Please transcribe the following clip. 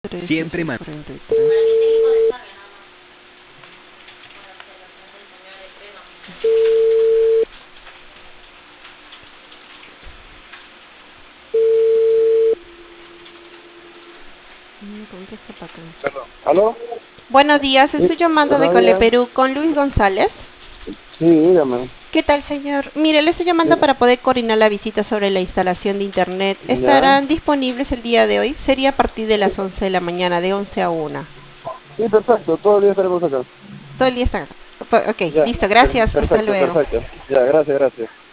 Siempre man. 43. Contesta para acá. Perdón. ¿Aló? Buenos días, estoy llamando de Buenos días. Coleperú con Luis González. Sí, dígame. ¿Qué tal, señor? Mire, le estoy llamando para poder coordinar la visita sobre la instalación de internet. Ya. ¿Estarán disponibles el día de hoy? Sería a partir de las 11 de la mañana, de 11 a 1. Sí, perfecto. Todo el día estaremos acá. Todo el día está. Ok, Ya. listo, gracias. Hasta Perfecto, luego. perfecto. Ya, gracias, gracias.